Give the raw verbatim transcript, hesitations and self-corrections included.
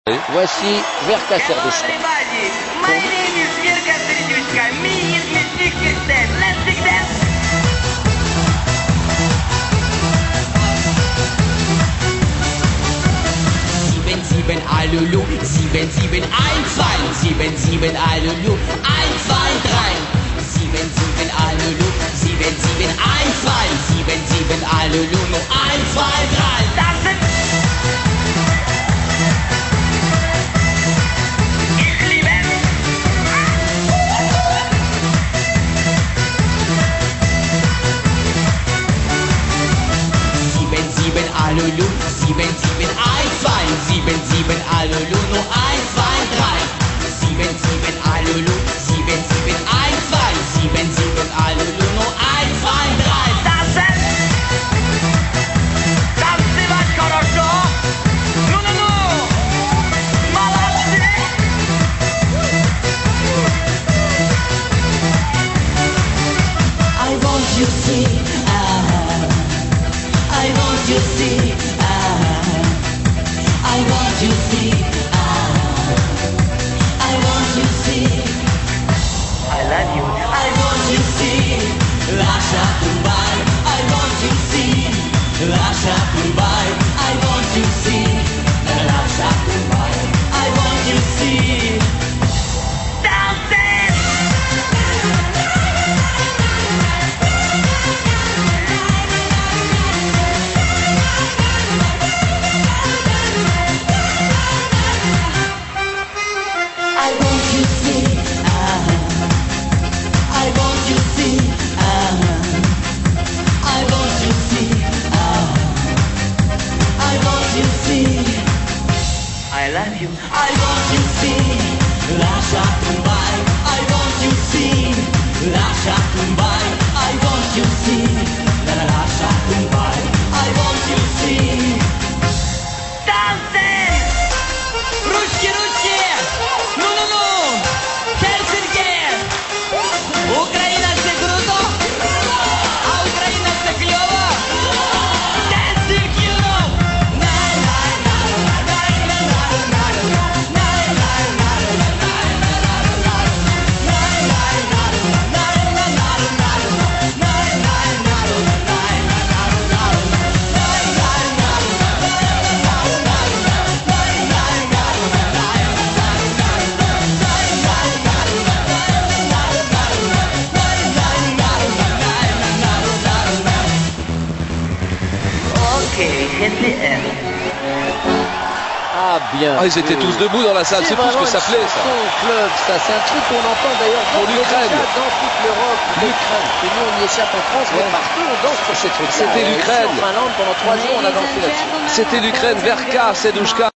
Voici Verka Serdushka. My name is Verka Serdushka. Me is Mystic Dance. Let's take dance. Sieben, sieben, Alulu, sieben, sieben, ein, zwei, sieben, sieben, Alulu, ein, zwei, drei, sieben, sieben, Alulu, sieben, sieben, ein, zwei, sieben, sieben, Alulu, nur ein, zwei, drei. Tanzen. Ich liebe. Sieben, sieben, Alulu, sieben, sieben, ein, zwei, sieben, sieben, Alulu, nur ein, zwei, drei, sieben, sieben, Alulu, sieben, sieben, ein, zwei, sieben, sieben, Alulu, nur ein, zwei, drei. Tanzen. Танцевать хорошо. Ну-ну-ну. Молодцы. I want you to see, ah, I want you to see, ah, I want you to see, ah, I want you to see, I love you. I want you to see, lascia Dubai, I want you to see, lascia Dubai, I want you to see, lascia Dubai, I want you to see. Tanzen. I want you to see, ah, I want you to see, ah, I want you to see, ah, I want you to see, I love you. I want you to see, lascia Dubai, I want you to see, lascia Dubai, I want you to see, la la lascia Dubai, I want you to see. Tanzen. Ручки, ручки! Ну-ну-ну! Хельсинки! Україна це круто! А Україна це кльово! Dancing Europe! Ok, happy end. Ah bien. Ah, ils étaient tous debout dans la salle, c'est tout ce que ça plaît, ça. Son club, ça, c'est un truc qu'on entend d'ailleurs Pour dans- l'Ukraine. déjà dans toute l'Europe, l'Ukraine. Et nous, on y échappe en France, mais partout, on danse pour ces trucs. C'était l'Ukraine. En Finlande, pendant trois jours, on a dansé là-dessus. C'était l'Ukraine, Verka Serdushka.